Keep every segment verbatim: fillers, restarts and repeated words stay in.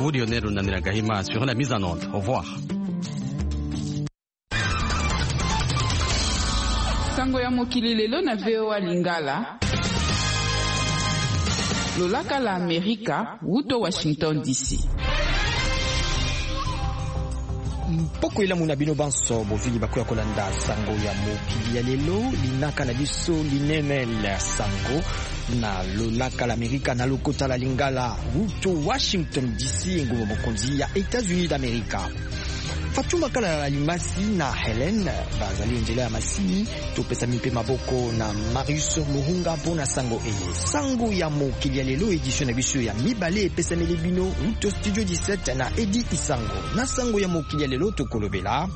vous Lionel Runaniragahima sur la mise en onde. Au revoir. Sango ya mokili lelo na V O A Lingala. Lolaka la Amerika, wuto Washington D C. Mpoko ila muna bino banso bovili bakoya kolanda sango ya mokili ya lelo linaka na biso linemel sango na lolaka la Amerika na lokota la Lingala wuto Washington D C ngumo mokonzi ya États-Unis d'Amérique. Fatuma kala la limasi na Helen bazali njela ya masini topesa mipe maboko na Marius Muhunga pona sango eye sango ya mokili ya lelo edition na biso ya mibale pesa melebino uto studio dix-sept na Edi Isango na sango ya mokili ya lelo tokolobela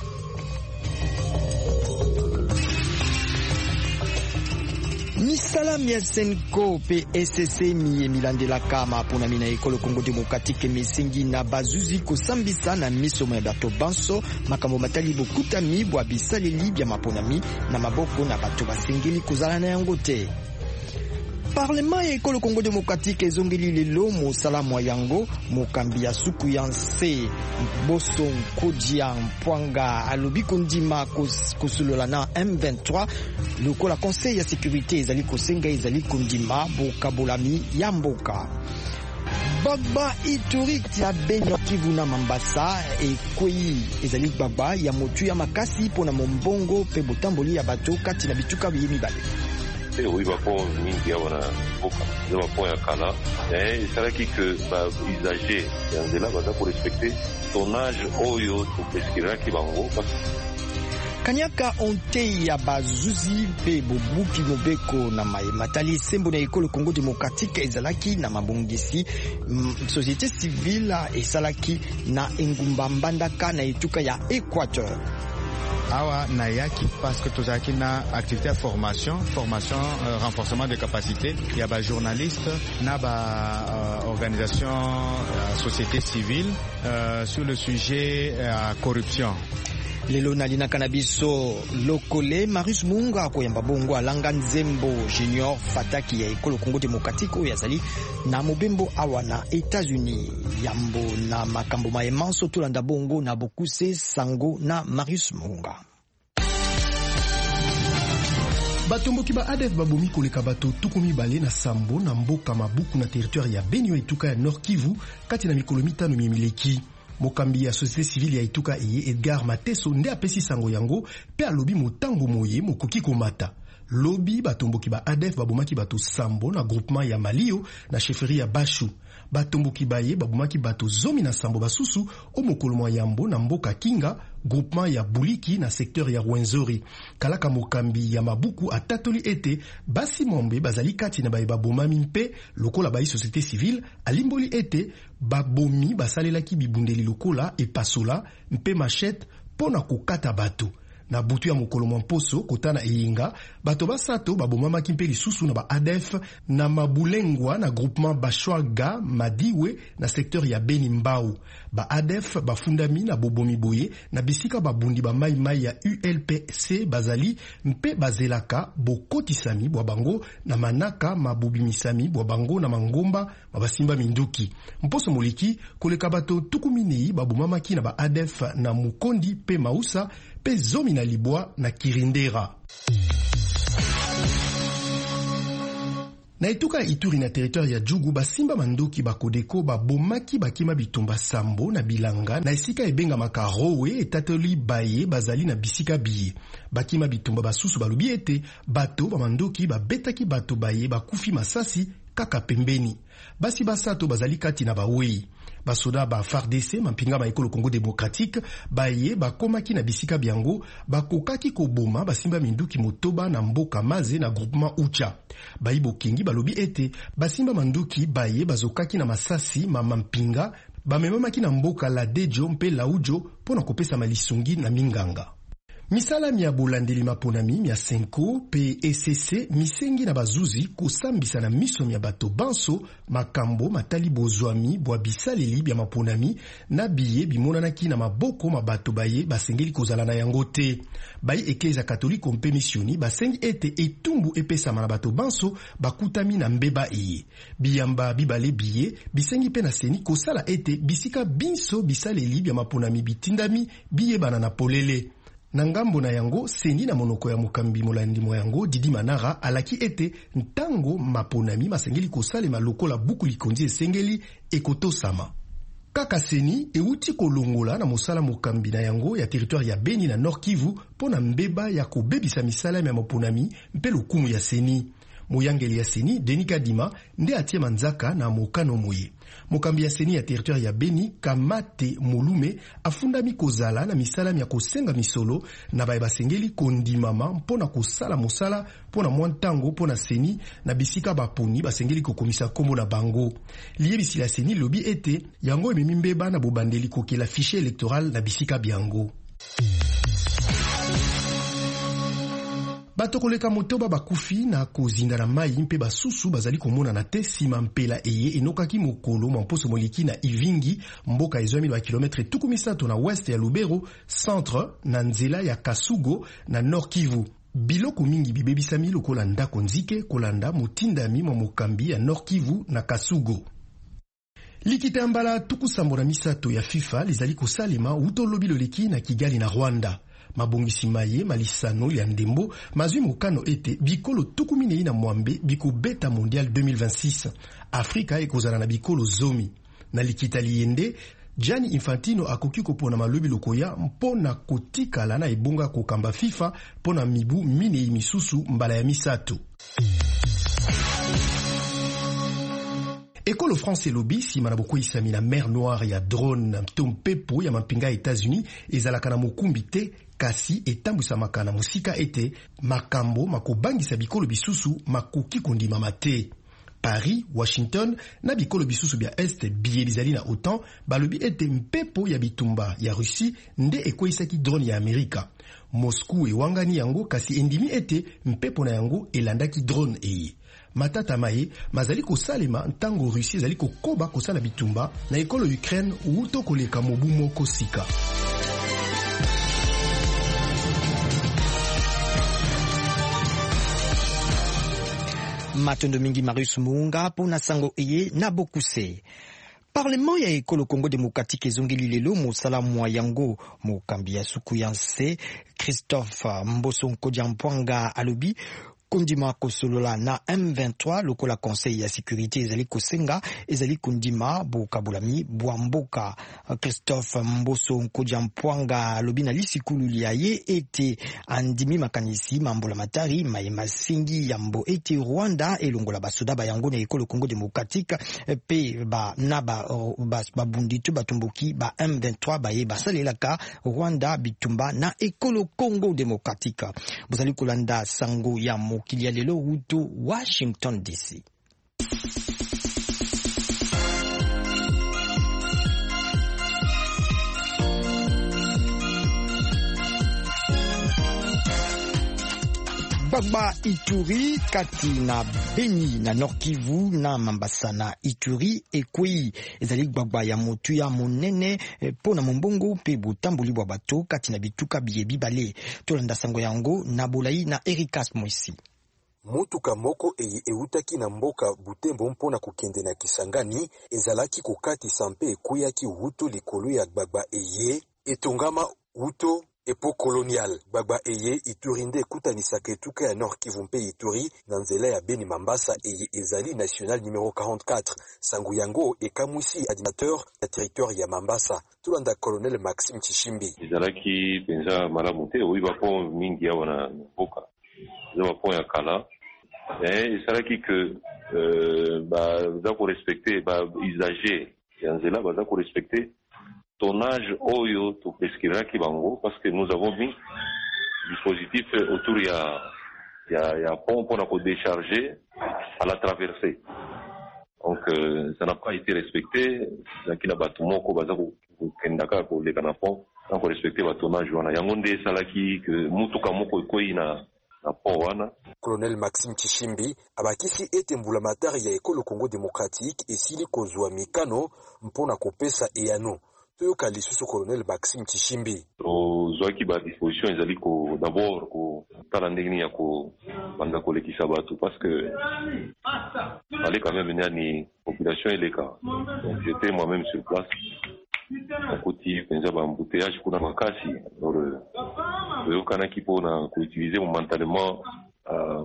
misala mia senko pe S C miye milandela kama pona mina ekolo Congo Démocratique mesengi na bazuzi kosambisa na misomo ya bato banso makambo matali bokutami bwa bisaleli bya maponami na maboko na bato basengeli kozala na yango te. Parlement ya ekolo Congo Démocratique ezongeli lelo mosala mwa yango mokambi ya suku ya nse boso nkodia mpwanga alobi kondima kosolola na M vingt-trois lokola conseil ya sécurité ezali kosenga ezali kondima bokabolami ya mboka. Gbagba Ituri ya Benyo Kivu na Mambasa ekwei ezali gbagba ya motu ya makasi pona mombongo pe botamboli ya bato kati na bituka biyemi bale. Oui, bah pour mingi ya wana boka de ma point ya kala eh c'est vrai que ba usager ya là baza pour respecter tonnage oyo to pesquera ki bango Kanyaka onte ya bazuzi pe bobuki mobeko na matali sembo na ekolo Congo Démocratique ezalaki na mabongisi mm, société civile esalaki na engumba mbandaka na etuka ya Équateur. Awa na yaki parce que tous aki na activité de formation, formation, euh, renforcement des capacités. Il y a des journalistes, na ba euh, organisation, euh, société civile euh, sur le sujet euh, corruption. Lelo na lina kanabiso lokole Marius Munga koyamba bongo alanga nzembo junior fataki ya ekolo Congo Démocratique oyo yazali na mobembo awa na États-Unis yambo na makambo maemanso tolanda bongo na bokuse sango na Marius Munga. Batomboki ba A D F babomi koleka bato tukumi bale na sambo na mboka mabuku na territoire ya Benio etuka ya Nord Kivu kati na mikolo mitano mileki. Mokambi ya société civile ya etuka eye Edgar Mateso nde apesi sango yango pe alobi motango moye mokoki komata. Lobi batomboki ba A D F babomaki bato sambo na groupement ya Malio na chefferie ya Bashu. Batomboki baye babomaki bato zomi na sambo basusu o mokolo mwa yambo na mboka Kinga groupement ya Buliki na secteur ya Rwenzori. Kalaka mokambi ya mabuku atatoli ete basi mombe bazali kati na baye babomami mpe lokola bayi société civile alimboli ete babomi basalelaki bibundeli lokola epasola mpe machette pona kokata bato. Na butu ya mokolo mposo kotana eyinga bato basato babomamaki mpe lisusu na ba A D F na mabulengwa na groupement Bashwaga Madiwe na secteur ya Beni Mbau. Ba A D F bafundami na bobomi boye na bisika babundi ba mai mai ya U L P C bazali mpe bazelaka bokotisami bwa bango na manaka mabubimisami bwa bango na mangomba mabasimba minduki. Mposo moliki koleka bato tukuminei babomamaki na ba A D F na Mukondi pe Mausa pe zomi na Libwa na Kirindera. Na etuka Ituri na territoire ya Djugu basimba mandoki bakodeko babomaki bakima bitumba sambo na bilanga na esika ebenga makarowe etatoli baye bazali na bisika biye. Bakima bitumba basusu balubi ete bato bamandoki babetaki bato baye bakufi masasi kaka pembeni. Basi basato bazali kati na bawei. Basoda ba F A R D C mampinga ba ekolo Congo Démocratique baye bakomaki na bisika biango bakokaki koboma basimba minduki motoba na mboka maze na groupement Ucha. Bayi bokingi balobi ete basimba manduki baye bazokaki na masasi mama mpinga bamemamaki na mboka la Dejo mpe la Ujo pona kopesa malisungi na minganga. misala mia bolandeli maponami mia senko pe E C C misengi na bazuzi kosambisa na miso mia bato banso makambo matali bozwami bwa bisaleli bya maponami na biye bimonanaki na maboko mabato baye basengeli kozala na yango te. Bayi eklezia katoliko mpe misioni basengi ete etumbu epesama na bato banso bakutami na mbeba eye. Biyamba bibale biye bisengi pe na seni kosala ete bisika binso bisaleli bya maponami bitindami biye bana na polele. Na ngambo na yango, seni na monoko ya mokambi molandi mo yango Didi Manara alaki ete ntango maponami masengeli kosalema lokola buku likonzi esengeli ekotosama. Kaka seni euti kolongola na mosala mokambi na yango ya territoire ya Beni na Nord Kivu pona mbeba ya kobebisa misala ya maponami mpe lokumu ya seni. Moyangeli ya seni Denis Kadima nde atie manzaka na mokano moye. Mokambi ya seni ya territoire ya Beni Kamate Molume afundami kozala na misala ya kosenga misolo na baye basengeli kondimama mpona kosala mosala mpona mwantango mpona seni na bisika baponi basengeli kokomisa kombo na bango. Liyebisi la seni lobi ete yango ememi mbeba na bobandeli kokela fichier électoral na bisika biango. Bato koleka motoba bakufi na kozinda na mai mpe basusu bazali komona na te sima mpela eye enokaki mokolo mamposo moliki na Ivingi mboka ezwami ba kilometre tuku misato na west ya Lubero centre na nzela ya Kasugo na Nord Kivu. Biloko mingi bibebisami lokola ndako nzike kolanda motindami mwa mokambi ya Nord Kivu na Kasugo. Likita mbala tuku sambo na misato ya FIFA lizali kosalema utolobi loleki na Kigali na Rwanda. Mabongisi maye malisano ya ndembo mazwi mokano ete bikolo tukumine na mwambe biko beta mondial deux mille vingt-six. Afrika ekozala na bikolo zomi. Na likita liyende, Gianni Infantino akoki kopona malobi lokoya mpona kotikala na ebonga kokamba FIFA pona mibu mine misusu mbala ya misato. Ekolo France elobi sima na boko isami na mer Noire ya drone to mpepo ya mapinga États-Unis ezalaka na mokumbi te kasi etambusamaka na musika ete makambo makobangisa bikolo bisusu makoki kondimama te. Paris, Washington na bikolo bisusu bya Est biye bizali na OTAN balobi ete mpepo ya bitumba ya Russie nde ekoisaki drone ya Amerika. Moscou ewangani yango kasi endimi ete mpepo na yango elandaki drone eye. Matata maye mazali kosalema ntango Russie zali kokoba kosala bitumba na ekolo Ukraine uto koleka mobu moko sika. Matondo mingi Marius Muunga pona sango eye na bokuse. Parlement ya ekolo Congo Démocratique ezongeli lelo mosala mwa yango mokambi ya suku yanse Christophe Mboso Nkodjampwanga alobi kondima kosolola na M vingt-trois lokola conseil ya sécurité ezali kosenga ezali kondima bokabulami bwamboka. Christophe Mboso Nkodjampwanga lobi na lisikulu liaye ete andimi makanisi mambola matari mayema singi yambo ete Rwanda elongola basoda ba yango na ekolo Congo Démocratique pe ba na ba babunditu batumbuki ba M vingt-trois baye basalelaka Rwanda bitumba na ekolo Congo Démocratique. Bozali kolanda sango ya mokili ya lelo huto Washington D C. Gbagba Ituri kati na Beni na Nord Kivu na Mambasa na Ituri ekwei ezali gbagba ya motu ya monene po na mombongo pe butambuli bwa bato kati na bituka biye bibale. Tolanda sango yango na Bolai na Erikas Moisi. Mutuka moko eye eutaki na mboka Butembo mpona kokende na Kisangani ezalaki kokati sampe ekuyaki hutu likolo ya gbagba eye etongama hutu epo colonial. Gbagba eye Ituri nde ekutanisaka etuka ya Nord Kivu mpe Ituri na nzela ya Beni Mambasa eye ezali national numéro quarante-quatre. Sangu yango ekamwisi animateur ya territoire ya Mambasa. Tulanda colonel Maxime Chishimbi. Ezalaki penza malamu te oyiba po mingi ya wana mboka. Zama po ya kala. Eh, ezalaki que euh ba za ko respecter ba usager ya nzela ba za ko respecter tonnage oyo to pesquera ki bango parce que nous avons mis dispositif autour ya ya ya pont pour la décharger à la traversée. Donc euh, ça n'a pas été respecté. Dans kila batumo ko baza ko kendaka ko le kana pont sans respecter le tournage. Il y a un monde salaki que mutuka moko koi na na powana. Colonel Maxime Chishimbi abakisi ete mbulamatari ya ekolo Congo Démocratique esili kozwa mikano mpona kopesa eyano. Toyoka lisusu Colonel Maxime Chishimbi. Ozwaki ba disposition ezali ko d'abord ko tala ndenge ya ko banda kolekisa batu parce que fallait quand même venir ni population et les cas. Donc j'étais moi-même sur place. À côté penza ba embouteillage kuna makasi. Alors toyoka na kipo na ko utiliser momentanément euh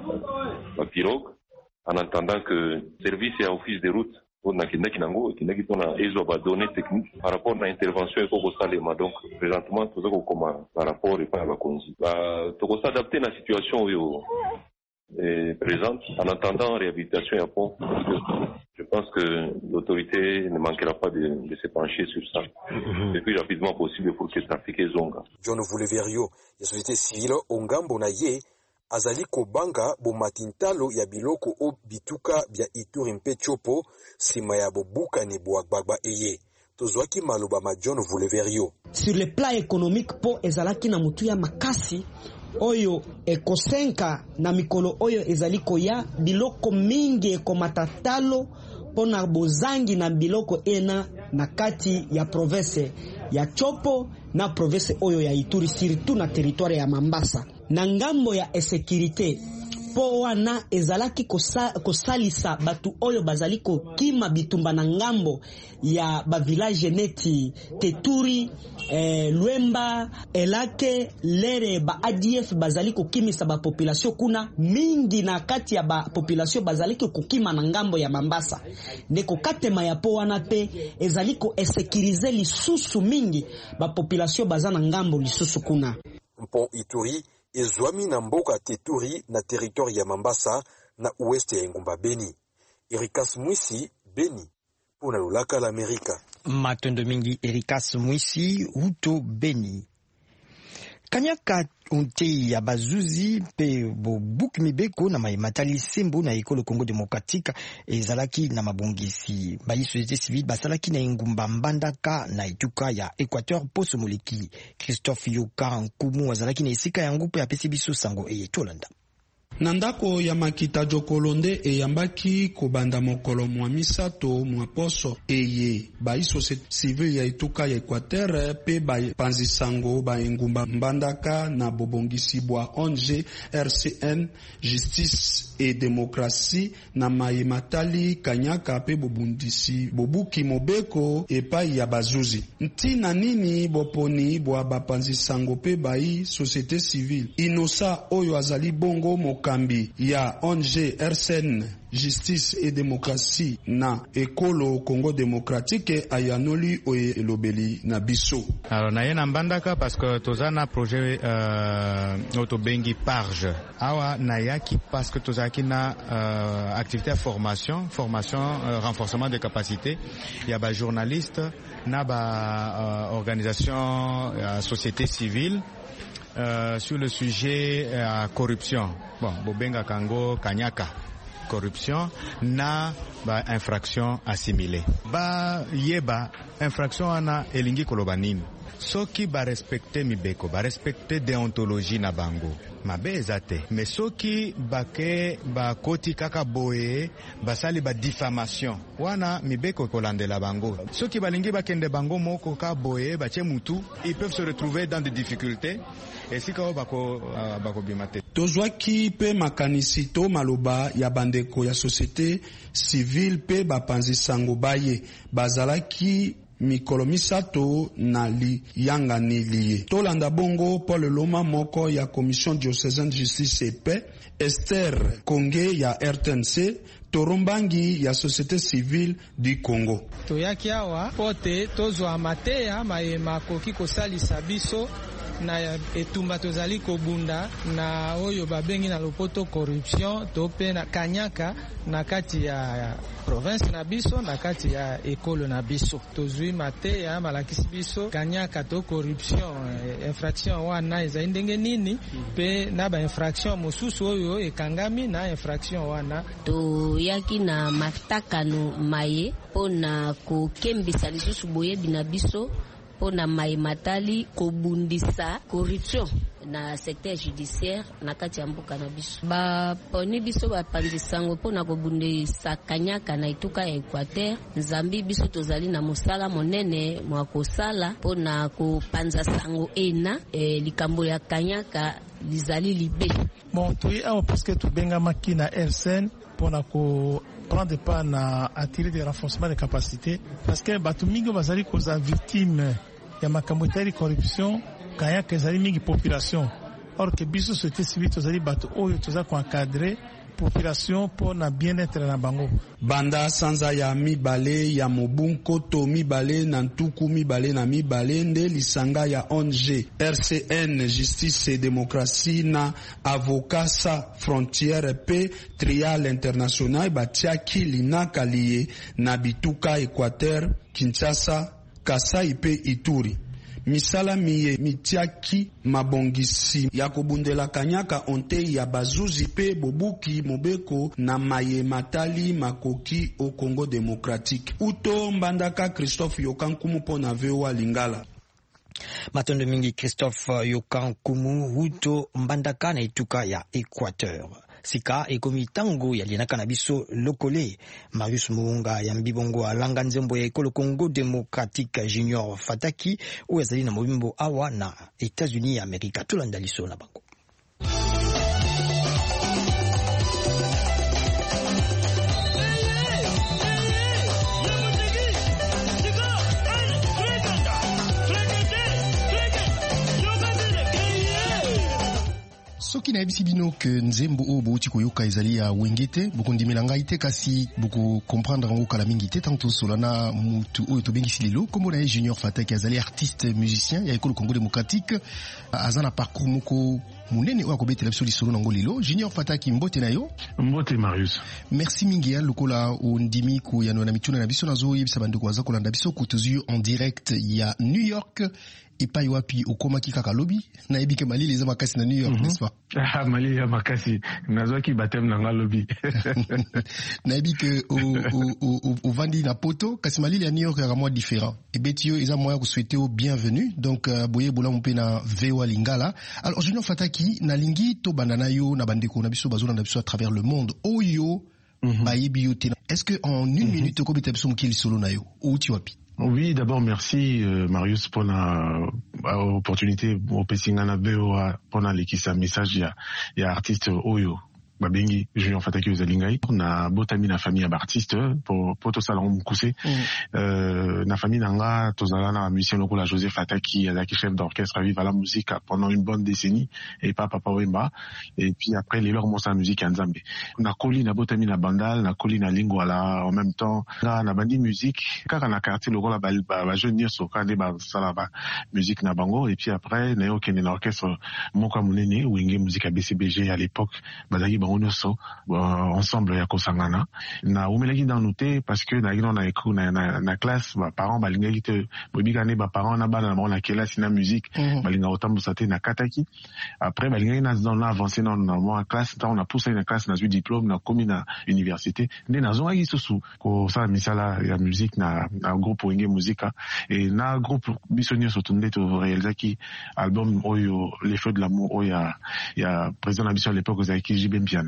la pirogue en attendant que service et office de route on a kinaki nango kinaki tona ezo ba données techniques par rapport à l'intervention eko ko salema. Donc présentement tout ça comment par rapport et par la konzi ba to ko s'adapter na situation yo est présente en attendant réhabilitation et pont. Je pense que l'autorité ne manquera pas de, de se pencher sur ça mm-hmm. le plus rapidement possible pour que le trafic est zonga. John Vuleverio, la société civile ongambo na ye azali kobanga bo matintalo ya biloko o bituka bya Ituri mpe Chopo sima ya bobuka ni boagbagba eye. Tozwaki maloba ma John Vuleverio. Sur le plan économique po ezalaki na mutu ya makasi oyo ekosenka na mikolo oyo ezaliko ya biloko mingi ekomatatalo pona bozangi na biloko ena na kati ya province ya Chopo na province oyo ya Ituri surtout na territoire ya Mambasa. Na ngambo ya insécurité po wana ezalaki kosa, kosalisa batu oyo bazaliko kima bitumba na ngambo ya ba village neti Teturi, eh, Lwemba, Elake, Lere ba A D F bazaliko kimisa ba population kuna mingi na kati ya ba population bazaliko kukima na ngambo ya Mambasa. Neko katema ya po wana pe ezaliko esekirize lisusu mingi ba population bazana ngambo lisusu kuna. Mpon Ituri ezwami na mboka Teturi na territoire ya Mambasa na ouest ya Ngumba Beni. Erikas Mwisi, Beni, pona lulaka la Amerika. Matondo mingi Erikas Mwisi, Uto Beni. Kanyaka unte ya bazuzi pe bo buk mibeko na maimatali sembo na ekolo Congo Démocratique ezalaki na mabongisi bayi société civile basalaki na Ngumba Mbandaka na ituka ya Équateur poso moleki. Christophe Yoka Nkumu azalaki na esika ya ngupe ya pesi biso sango eye tolanda. Nandako ya makita jokolonde e yambaki kobanda mokolo mwa misato mwa poso eye bayi société civile ya ituka ya Equateur pe bayi panzisango ba Ngumba Mbandaka na bobongisi bwa O N G R C N Justice et Démocratie na maimatali kanyaka pe bobundisi bobuki mobeko epai ya bazuzi. Ntina nini boponi bwa bapanzisango pe bayi société civile inosa oyo azali bongo mokambi ya O N G R C N Justice et Démocratie na ekolo Congo Démocratique ayanoli oye elobeli na biso. Alors na yena Mbandaka parce que tozana projet euh autobengi Parge. Awa na yaki parce que tozaki na euh, activité de formation, formation euh, renforcement des capacités. Il y a ba journaliste na ba euh, organisation euh, société civile euh, sur le sujet euh, corruption. Bon, bobenga kango kanyaka. Corruption na ba infraction assimilée. Ba yeba infraction ana elingi koloba nini. Soki ba respecter mibeko, ba respecter déontologie na bango. Mabe ezate. Mais soki bake ba koti kaka boye, basali ba diffamation. Wana mibeko kolandela bango. Soki balingi bakende bango moko ka boye, bache mutu, ils peuvent se retrouver dans des difficultés. Et si kao bako uh, bako bimate. Tozwaki pe makanisi to maloba ya bandeko ya société civile pe bapanzi sango baye bazalaki mikolo misato na li yanga ni liye. Tolanda bongo Paul Loma moko ya Commission diocésaine de justice et paix, Esther Konge ya R T N C, Torombangi ya société civile du Congo. Toyaki awa pote tozwa mateya mayema koki kosalisa biso na etumba tozali kobunda na oyo babengi na lopoto corruption tope na kanyaka na kati ya province na biso na kati ya ekolo na biso tozui mate ya malakisi biso kanyaka to corruption infraction wana eza ndenge nini pe na ba infraction mosusu oyo ekangami na infraction wana to yaki na matakano maye pona ko kembisa lisusu boye bina biso pona maimatali kobundisa corruption na secteur judiciaire na kati ya mboka na biso. Ba poni biso ba panzisango pona kobundisa kanyaka na ituka ya Equateur. Nzambi biso tozali na mosala monene mwa kosala pona kopanza sango ena e, likambo ya kanyaka lizali libe. Bon, toi awa parce que tobengama kina R C N pona ko prendre pas na attirer des renforcements de capacité parce que batu mingi bazali koza victime ya makambo ya corruption kaya kezali mingi population. Or que biso société civile tozali batu oyo toza ko encadrer population pour na bien-être na bango. Banda sanza ya mibale ya mobunko to mibale na ntuku mibale na mibale nde lisanga ya O N G R C N Justice et Démocratie na Avocat Sans Frontières pe Trial International batiaki linaka liye na bituka Equateur, Kinshasa, Kasai pe Ituri. Misala miye mitiaki mabongisi ya kobundela kanyaka onte ya bazuzi pe bobuki mobeko na maye matali makoki au Congo démocratique. Uto mbandaka Christophe Yokankumu pona V O A Lingala. Matondo mingi Christophe Yokankumu Uto mbandaka na ituka ya Equateur. Sika ekomi tango ya lienaka na biso lokole Marius Muunga ya mbibongo alanga nzembo ya ekolo Congo Démocratique Junior Fataki oyo azali na mobimbo awa na États-Unis ya Amerika. Tolanda liso na bango. Soki na yebisi bino ke nzembo o bouti koyoka ezali ya wengete boko ndimela ngai te kasi boko comprendre ngo kala mingi te tanto solana mutu oyo to bengisi lelo kombo na Junior Fataki azali artiste musicien ya ekolo Congo Démocratique azana parcours moko munene oyo akobetela biso lisolo nango lelo. Junior Fataki mbote na yo. Mbote Marius. Merci mingi ya lokola ondimi ko ya na mituna na biso nazo yebisa bandeko baza kolanda biso kutuzu en direct ya New York. Epai wapi okomaki kaka lobi na ebike Malili eza makasi na New York, mm-hmm. N'est-ce pas? Ah, Malili ya makasi nazwaki batem na nga lobi. Na ebike o o o o vandi na poto kasi Malili ya New York ya mwa différent. Ebeti yo eza moya ko souhaiter au bienvenue donc uh, boye bola mpe na V O A Lingala. Alors Junior Fataki na lingi to bandana yo na bandeko na biso bazona na biso à travers le monde oyo mm-hmm. Ba yebi yo te. Est-ce que en une mm-hmm. minute ko beta biso mukili solo na yo ou ti wapi? Oui, d'abord merci euh, Marius pour l'opportunité au Pessingana V O A pour l'équipe message il y a il y a artiste Oyo babengi Junior Fataki ozalingai na botami na famille d'artistes pour pour tout ça là on mukuse euh na famille nanga tozala na musicien lokola José Fataki azaki chef d'orchestre à vivre la musique pendant une bonne décennie et pas Papa Wemba et puis après les leur monsa musique en Zambie na koli na botami na bandal na koli na lingwala en même temps na na bandi musique kaka na quartier lokola ba ba jeune so kande ba sala ba musique na bango et puis après na yo kene na orchestre moko munene wenge musique à B C B G à l'époque bazaki on so uh, ensemble ya kosangana na umelaki dans noté parce que na gino na école na na, na classe ba parents balingaki te bobikane ba parents na bana na kela sina musique mm-hmm. balinga otambusa te na kataki après balingaki na dans avancer dans na classe on a poussé na classe na ju diplôme na komi na université nde na zonga isusu ko sa misala ya musique na na groupe wenge musica et na groupe bisonio sotunde to réalisaki album oyo les feux de l'amour oya ya président na biso à l'époque ozaki J B Mpiana.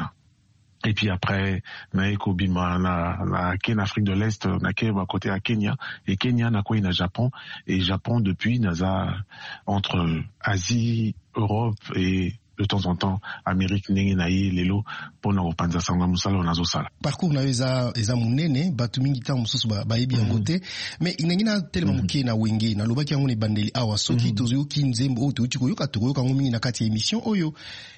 Et puis après, naeko bima na na Ken Afrique de l'Est, na ke à côté à Kenya et Kenya na quoi na Japon et Japon depuis naza entre Asie, Europe et de temps en temps Amérique ndenge na ye lelo pona opanza sanga musala nazo sala. Parcours na eza eza munene batu mingi ta mususu ba bayebi yango te mais inengi na telema muke na wenge na lobaki yango ne bandeli awa soki tozo ki nzembo o to uti koyoka to koyoka ngo mingi na kati ya émission oyo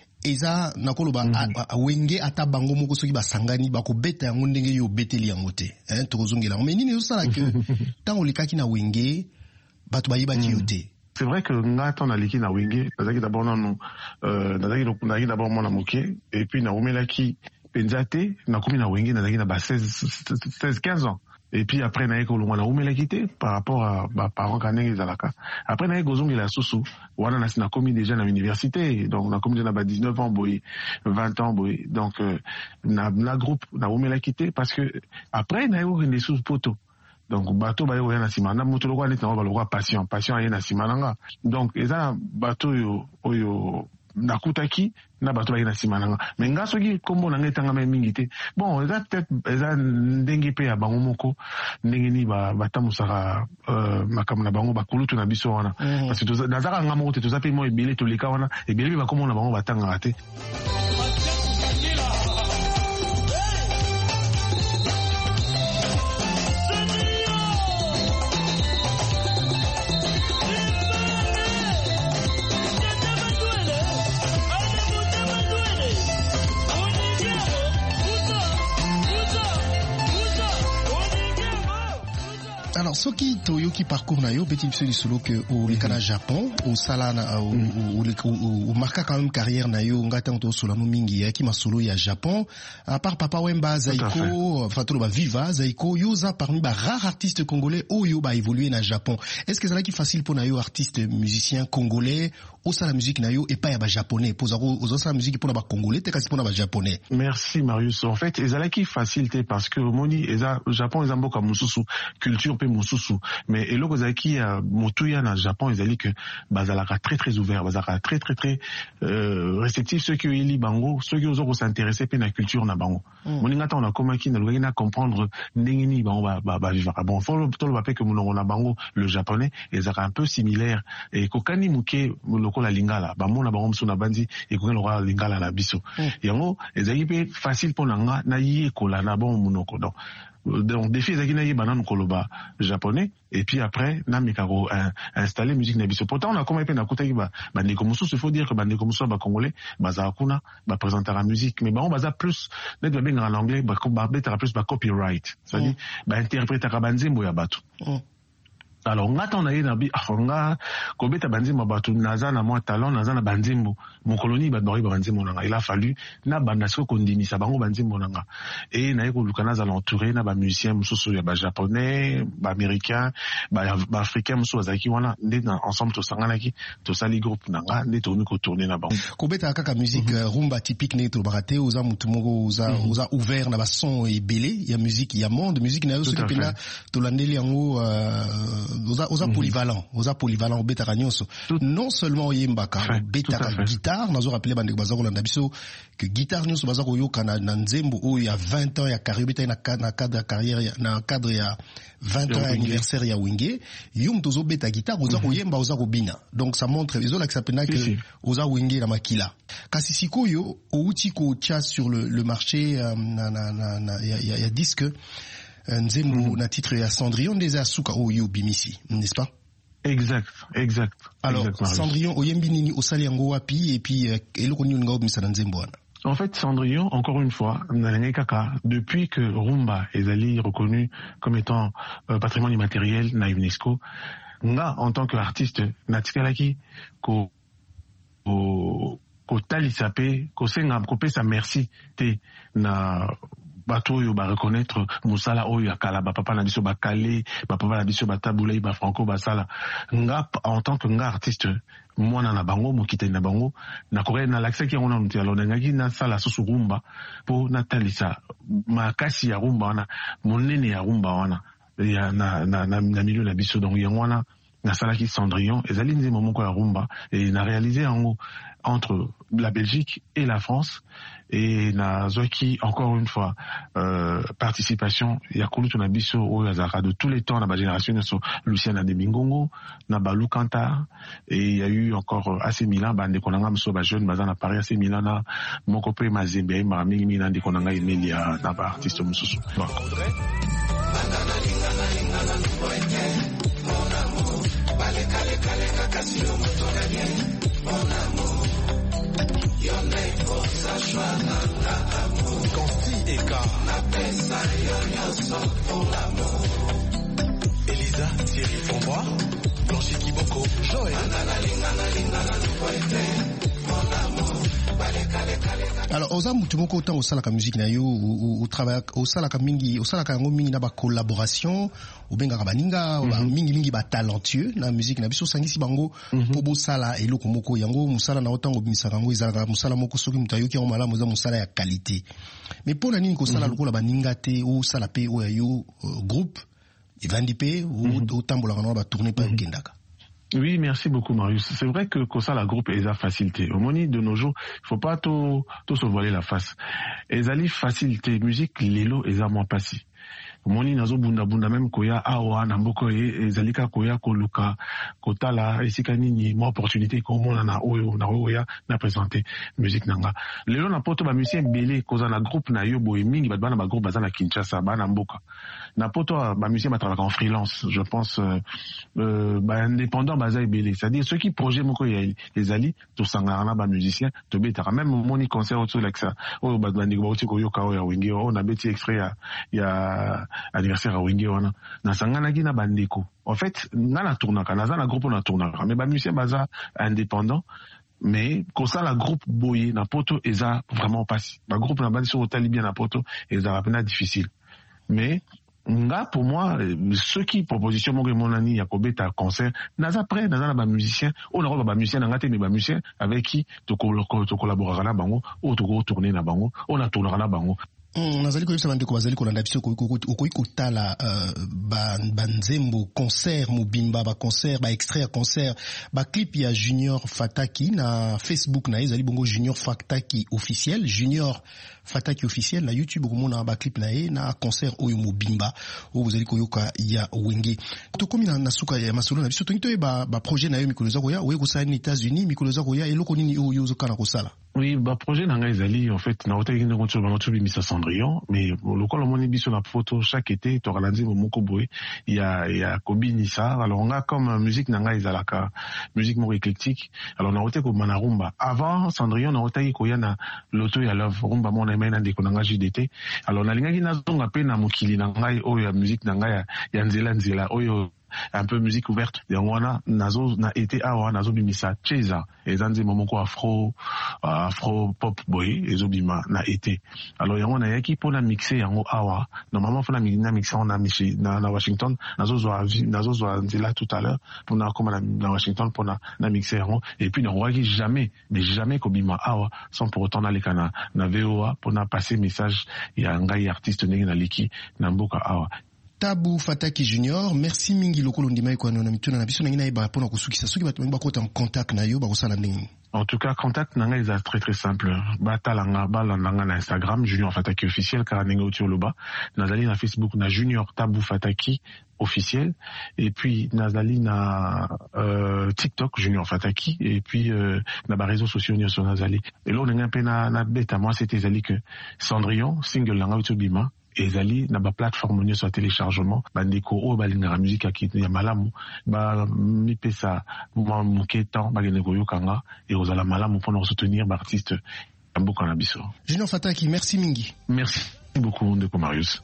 eza nakoloba mm-hmm. wenge ata bango moko soki basangani bakobeta yango ndenge yo beteli yango te hein tokozongela mais nini osala ke tango likaki na wenge bato bayebaki yo te. C'est vrai que ngata na liki na wenge nazaki d'abord nanu euh nazaki nazaki d'abord mona moke et puis na omelaki penzate na komi na wenge nazaki na ba seize quinze ans. Et puis après na yeko longwa na umela quitté par rapport à ba parents kanenge zalaka. Après na yeko zongi la susu wana na sina komi déjà na université donc na komi na ba dix-neuf ans boy vingt ans boy donc euh, na na groupe na umela quitté parce que après na yeko rende sous poto donc bateau ba yo na sima na mutu lokwa neti na ba lokwa passion passion ayena sima nanga donc eza bateau yo oyo nakutaki na bato ba ina sima nanga mais nga soki kombo na ngetanga me mingi te bon eza peut-être eza ndenge pe ya bango moko ndenge ni ba batamusaka euh, makambo na bango bakulutu na biso wana mm-hmm. parce que nazaka nga moko te toza pe mo ebele toleka wana ebele pe bakombo na bango batanga te. Alors, ce qui toyoki parcours na yo, petit peu solo que au le Canada Japon, au Salana, au au marqué quand même carrière na yo, ngata on to solo mingi ya ki masolo ya Japon. À part Papa Wemba, Zaiko, Fatolo ba Viva, Zaiko, yoza parmi ba rares artistes congolais au yo ba évoluer na Japon. Est-ce que c'est là qui facile pour na yo artiste musicien congolais au sa la musique na yo et pas ya ba japonais pour zaro aux sa la musique pour na ba congolais te kasi pour na ba japonais. Merci Marius. En fait, ezala qui facilité parce que moni eza Japon ezambo comme mususu culture pe mususu mais eloko zaki ya motuya na Japon ezali que bazalaka très très ouvert bazalaka très très très euh, réceptif ceux qui eli bango ceux qui osent s'intéresser pe na culture na bango moninga ta on a komaki na lokaki na comprendre ndenge ni bango ba ba vivre bon faut tout le papier que monongo na bango le japonais ezaka un peu similaire et kokani muke lokola lingala ba mona bango mso na bandi et kokani lokola lingala na biso yango ezali pe facile pour nanga na yekola na bon monoko donc donc défi ezaki na yeba nanu koloba japonais et puis après na mikako un, installer musique na biso pourtant on a comme pe na kutaki ba bandeko mususu il faut dire que bandeko mususu ba congolais baza kuna ba présenter la musique mais bon baza plus net ba benga en anglais ba ba betara plus ba copyright ça dit ba interpréter ka banzembo ya bato alors ngata on a yena bi nga ko beta banzembo bato naza na moi talent naza na banzembo mon colonie ba bari banzembo nanga il a fallu na bandasiko kondimisa bango banzembo nanga et na yeko lukana za l'entourer na ba musiciens mususu ya ba japonais ba américain ba ba africain mususu azaki wana nde ensemble to sangana ki to sali groupe nanga nde to ko tourner na bango ko beta kaka musique mm -hmm. rumba typique ne to baraté oza mutu moko oza mm -hmm. oza ouvert na ba son et belé ya musique ya monde musique na yo soki pena to landeli yango oza oza polyvalent oza polyvalent beta nyonso non seulement yembaka beta guitare nazo rappeler bande bazako landa biso que guitare nyonso bazako yoka na nzembo o ya vingt ans ya carrière beta na cadre carrière na cadre ya vingt ans anniversaire ya Wenge yum tozo beta guitare oza ko yemba oza ko bina donc ça montre izo la sapena que oza Wenge na makila kasi sikoyo outi ko tia sur le le marché na na na ya ya disque nzembo mm -hmm. na titre ya Cendrillon des Asuka oyo bimisi n'est-ce pas? Exact, exact. Alors exact, Cendrillon oyembi nini osali yango wapi et puis eloko nini nga obimisa na nzembo wana? En fait, Cendrillon, encore une fois, kaka, depuis que Rumba est allé reconnu comme étant euh, patrimoine immatériel na UNESCO, nga en tant qu'artiste natikalaki ko ko ko talisape ko senga ko pesa merci te na bato oyo ba reconnaître musala oyo akala ba papa na biso ba kale ba papa na biso ba tabulei ba franco basala nga en tant que nga artiste mwana na bango mokite na bango na korea na l'accès qui on a mutu alors ngaki na sala susu rumba po na talisa makasi ya rumba wana monene ya rumba wana ya na na na, na milieu na biso donc yango wana na salaki Cendrillon ezali nzembo moko ya rumba et na réalisé en haut entre la Belgique et la France et na zoki encore une fois euh, participation ya kulutu na biso oyo azaka de tous les temps na ba génération so Lucien Ademingongo na Balou Kantar et il y a eu encore assez Milan bande konanga mso ba jeune bazana Paris assez Milan na moko pe mazembe ma mingi mingi ndiko konanga ineli ya na ba artiste mususu bon. Elisa, Thierry Fombois, Blanchi Kiboko, Joël. Alors oza mutu moko autant osalaka musique na yo au travail osalaka mingi osalaka yango mingi na ba collaboration obengaka baninga ba mingi mingi ba talentueux na musique na biso sangisi bango po bosala eloko moko yango musala na otango bimisaka yango ezalaka musala moko soki mutu ayoki yango malamu eza musala ya qualité mais pona nini kosala lokola baninga te osala pe oyo yo groupe Evandipe ou tambola kana ba tourner par Kendaka. Oui, merci beaucoup Marius. C'est vrai que ça la groupe est à facilité. Au moni de nos jours, il faut pas tout tout se voiler la face. Ezali facilité musique lelo eza moins passé. Moni nazo bunda bunda même koya awa na mboko ye ezalika koya koluka kotala esika nini mo opportunité ko mona na oyo na oya na présenter musique nanga lelo na poto ba musicien belé koza na groupe na yo boy mingi ba bana ba groupe baza na Kinshasa ba na mboka na poto ba musicien ba travailler en freelance je pense euh, euh, ba indépendant baza belé c'est-à-dire ceux qui projet moko ya les ali to sangana ba musicien to betara même moni concert autour like ça oyo ba bandi ba uti ko yo ka oya wingi on a beti extrait ya ya anniversaire à Wenge wana na sangana gina bandeko en fait ngana tournaka naza na groupe na tournaka mais ba musicien baza indépendant mais comme ça la groupe boye na poto eza vraiment pas ba groupe na bandi sur hôtel bien na poto eza rapena difficile mais nga pour moi ceux qui proposition mon monani ya kobeta concert naza prêt naza na ba musicien on a ba musicien na ngate mais ba musicien avec qui to collaborer na bango ou to tourner na bango on a tourner na bango. Nazali koyebisa bandeko bazali kolanda biso okoki kotala banzembo concert mobimba ba concert ba extrait ya concert ba clip ya Junior Fataki na Facebook na ezali bongo Junior Fataki officiel Junior Fataki officiel na YouTube komona ba clip na ye na concert oyo mobimba o bozali koyoka ya Wenge tokomi na suka ya masolo na biso tonito ba ba projet na yo mikolo za koya oyo kosala ni États-Unis mikolo za koya eloko nini oyo ozokana kosala. Oui, bah projet nanga ezali en fait na hôtel ngene kontu ba tubi misa Cendrillon mais le col moni biso na photo chaque été to organiser moko boy il y a il y a Kobini ça alors on a comme musique nanga ezalaka musique mo éclectique alors na hôtel ko manarumba avant Cendrillon na hôtel ko yana loto ya love rumba mo na mena ndeko nanga J D T alors na linga kina zonga pe na mokili nanga oyo ya musique nanga ya ya nzela nzela oyo un peu musique ouverte et on a nazo na été awa nazo bimisa cheza et zanzi momoko afro afro pop boy ezobima na été alors yango na yaki pona mixer yango awa normalement fona na mixer on a michi na, na Washington nazo zo nazo zo nzela tout à l'heure pona comme na, na Washington pona na mixer yango et puis on voit jamais mais jamais kobima awa sans pour autant na lekana na V O A pona passer message ya ngai artiste ndenge na liki na mboka awa. Tabu Fataki Junior, merci mingi lokolo ndimai kwa na mituna na biso na ngina iba pona kusukisa soki batu ba kota en contact na yo ba kosala ndenge. En tout cas, contact nanga est très très simple. Batalanga balandanga na Instagram Junior Fataki officiel car nenga uti loba. Nazali na Facebook na Junior Tabu Fataki officiel et puis nazali na euh, TikTok Junior Fataki et puis euh, na ba réseaux sociaux nyonso nazali. Et là on nga pe na na beta moi c'était zali que Cendrillon single nanga uti bima ezali na ba plateforme nyonso sur téléchargement bandeko o balinga musique akiti ya malamu ba mipesa mo moketan ba gene koyokanga et ozala malamu pour nous soutenir ba artiste mboka na biso. Junior Fataki, merci mingi. Merci beaucoup ndeko Marius.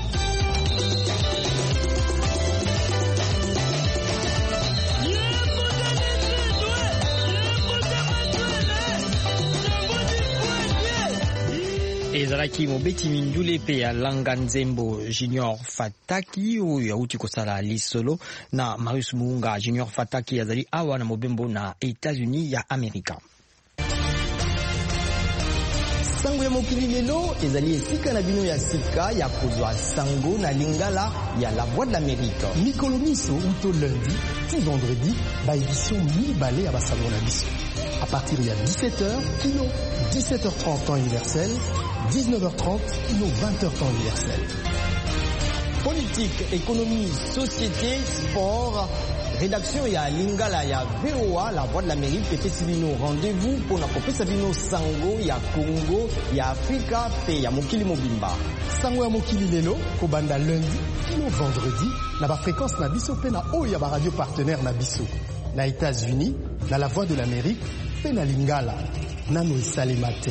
ezalaki mobeti mindule pe ya langa nzembo Junior Fataki oyo auti kosala lisolo na Marius Muunga. Junior Fataki azali awa na mobembo na États-Unis ya Amerika. Sango ya mokili lelo ezali esika na bino ya sika ya kozwa sango na lingala ya La Voix de l'Amérique. Mikolo miso uto lundi ti vendredi ba édition mibale ya basango na biso. À partir de dix-sept heures, kino dix-sept heures trente temps universel, dix-neuf heures trente, kino vingt heures temps universel. Politique, économie, société, sport, rédaction ya lingala ya V O A, La Voix de l'Amérique, pepesi bino rendez-vous pour na kopesa bino sango ya Congo, ya Afrika, pe ya mokili mobimba. Sango ya mokili lelo, kobanda lundi, kino vendredi, na ba fréquence na biso pe na oyo ya ba radio partenaire na biso. Na États-Unis, na La Voix de l'Amérique, pe na lingala, nano esalema te.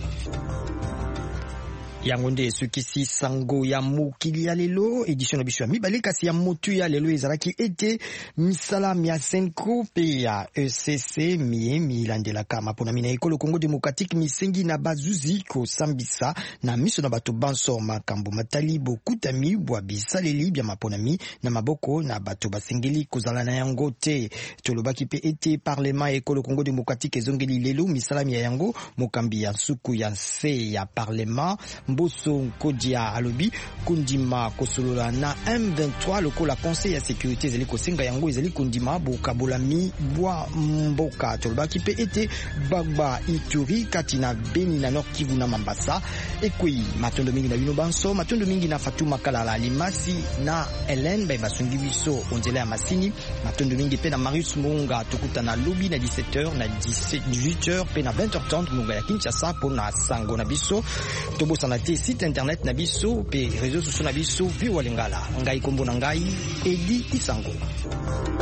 yango nde esukisi sango ya mokili ya lelo edition na biso ya mibale kasi ya motu ya lelo ezalaki ete misala ya Senko pe ya E C C mie milandelaka maponami na ekolo Congo démocratique misengi na bazuzi kosambisa na miso na bato banso makambo matali bokutami bwa bisaleli bya maponami na maboko na bato basengeli kozala na yango te. Tolobaki pe ete parlement ya ekolo Congo démocratique ezongeli lelo misala ya yango mokambi ya suku ya se ya parlement Mboso Nkodia alobi kundima kosolola na M vingt-trois lokola conseil ya sécurité ezali kosenga yango ezali kundima bokabolami bwa mboka tolobaki pe ete Gbagba Ituri kati na Beni na Nord Kivu na Mambasa ekwei matondo mingi na bino banso matondo mingi na Fatuma Kalala Limasi na Hélène bay basungi biso onzela ya masini matondo mingi pe na Marius Munga tokuta na lobi na dix-sept heures na dix-huit heures pe na vingt heures trente munga ya Kinshasa po na sango na biso tobosana te site internet na biso pe réseaux sociaux na biso pi walingala ngai kombo na ngai Edi Isango.